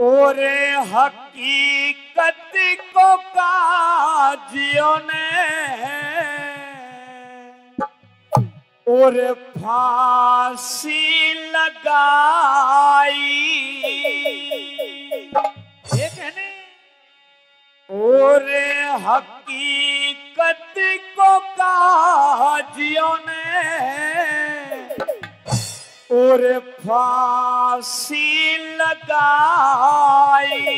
और हकीकत को काजियों ने और फांसी लगाई। ये कहने और हकीकत को काजियों ने और फांसी लगाई।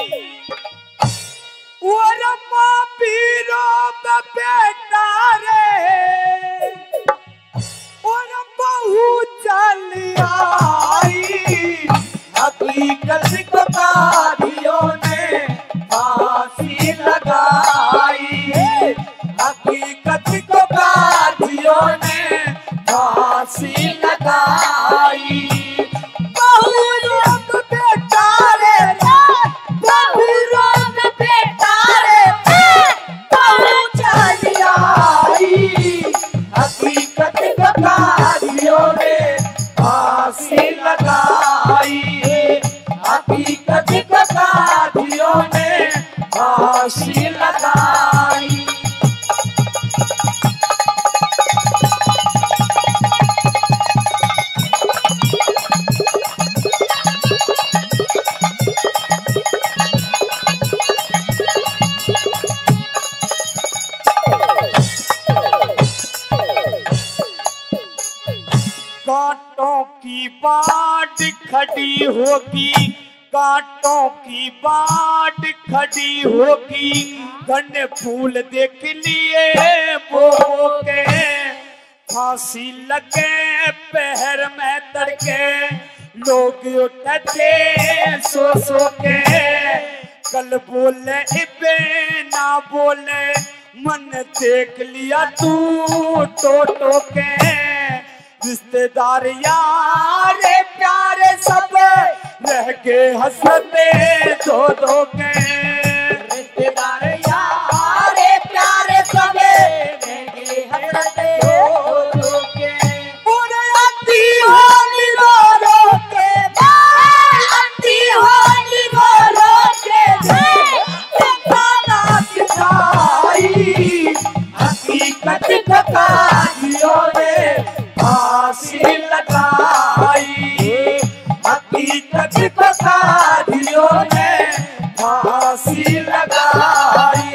और माँ पीरों में बेटा रे और बहू चल आई। हकीकत को कादियों ने फांसी लगाई। हकीकत को कादियों ने फांसी लगाई। बहू रोक बेटा रे बहू रोक बेटा रे बहू चल आई। हकीकत को कादियों ने फांसी लगाई। हकीकत को कादियों ने फांसी लगाई। कांटों की बाट खड़ी होगी, कांटों की बाट खड़ी होगी। घने फूल देख लिए वो के फांसी लगे पहर में तड़के। लोग उठते सो सो के कल बोले इबे ना बोले। मन देख लिया तू टो के। रिश्तेदार यारे प्यारे सब रह गए हंसते दो दो के। रिश्तेदार यारे प्यारे सब रह गए हंसते दो दो के। पूरे आती होली रो रो के आती होली रो रो के खाना खिलाई। हकीकत को कादियों ने फांसी लगाई। हकीकत को कादियों ने फांसी लगाई।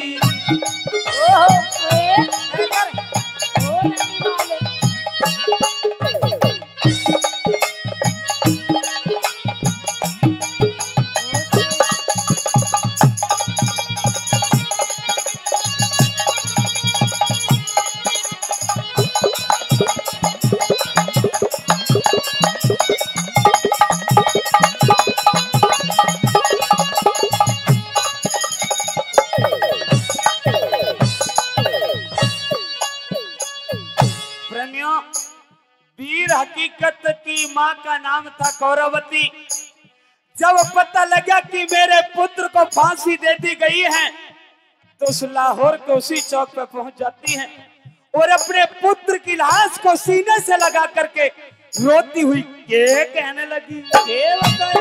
वीर हकीकत की मां का नाम था कौरवती। जब पता लगा कि मेरे पुत्र को फांसी दे दी गई है तो उस लाहौर के उसी चौक पे पहुंच जाती हैं और अपने पुत्र की लाश को सीने से लगा करके रोती हुई के कहने लगी के बताया।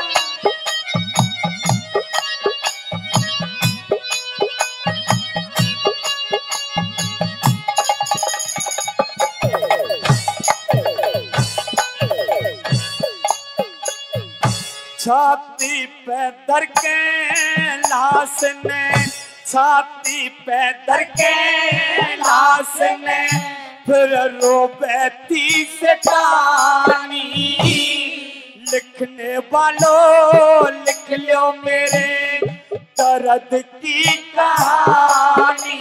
छाती पे धर के लाश ने छाती पे धर के लाश ने फिर रोबेती से टानी। लिखने वालों लिख लो मेरे दर्द की कहानी।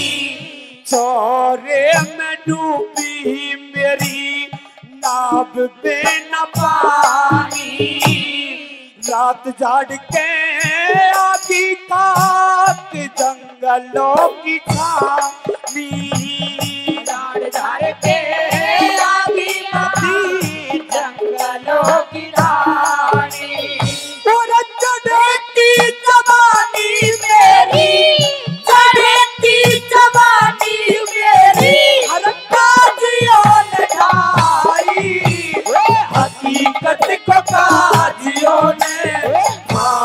चौरे में डूबी मेरी नाव बिना पानी। रात झाड़ के आदि काट जंगलों की छानी। झाड़ झाड़ के आदि काट जंगलों की छानी। और चढ़ती जवानी मेरी चढ़ती जवानी मेरी हर काजियों ने ढाई। हकीकत को काजियों ने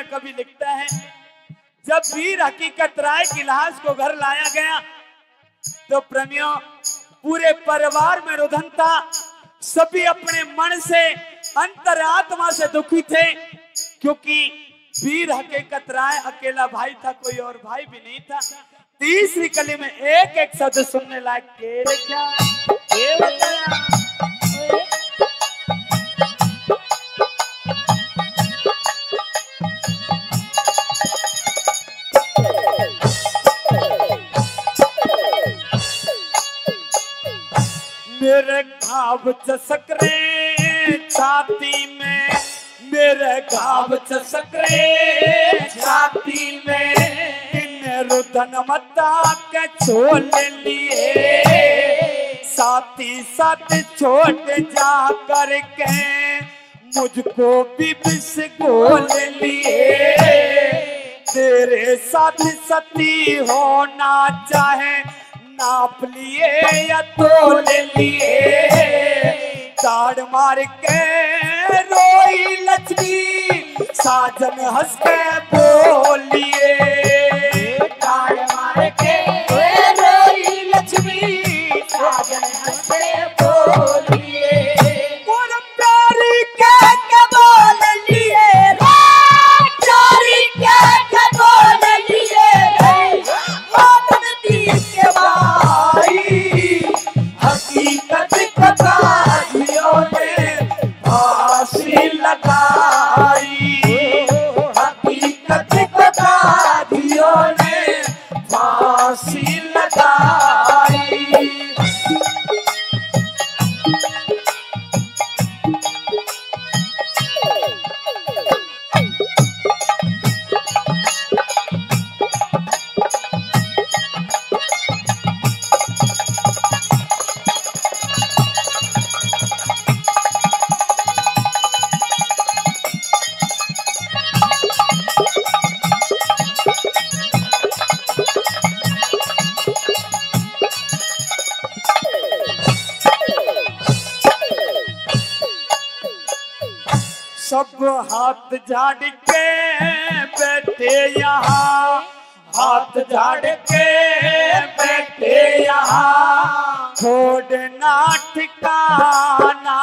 कवि लिखता है, जब वीर हकीकत राय की लाश को घर लाया गया तो प्रेमियों पूरे परिवार में रुधन था। सभी अपने मन से अंतरात्मा से दुखी थे, क्योंकि वीर हकीकत राय अकेला भाई था, कोई और भाई भी नहीं था। तीसरी कली में एक एक शब्द सुनने लायक क्या ये बताया। मेरे घाव चसक रे छाती में, मेरे घाव चसक रे छाती में, इन रुदन मता के छोड़ लिए, साथी साथ छोड़ जा करके मुझको भी बिस्कोल लिए। तेरे साथ सती होना चाहे नाप लिए या तोल लिए, ताड़ मार के रोई लक्ष्मी साजन हंस के बोलिए, ताड़ मार के रोई लक्ष्मी साजन हंस के बोलिए। और प्यारी के बोल लिए, प्यारी के बोल लिए, के भाई हकीकत कतारियों ने फांसी लगाई, हकीकत कतारियों ने फांसी लगाई। सब हाथ झाड़ के बैठे यहाँ, हाथ झाड़ के बैठे यहाँ, छोड़ना ठिकाना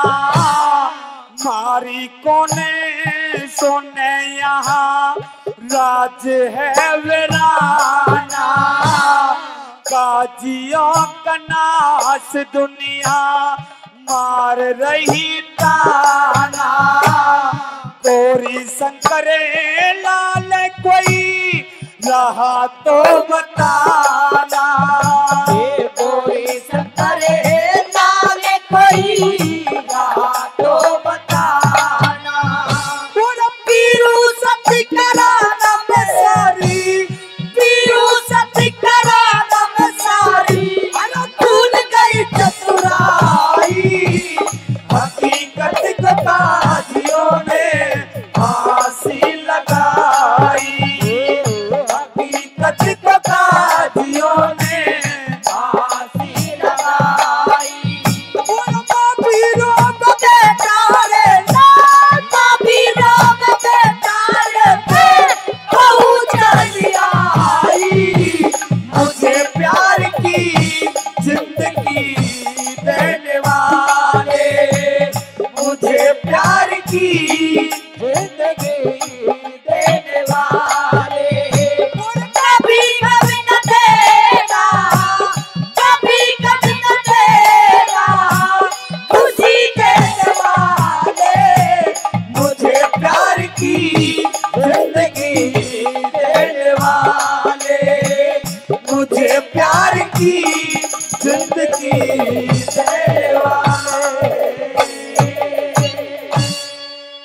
मारी कोने सोने यहाँ, राज है वीराना काजियों का नाश दुनिया मार रही ताना। गोरी शंकरे लाल कोई रहा तो बताना, गोरी शंकरे लाल कोई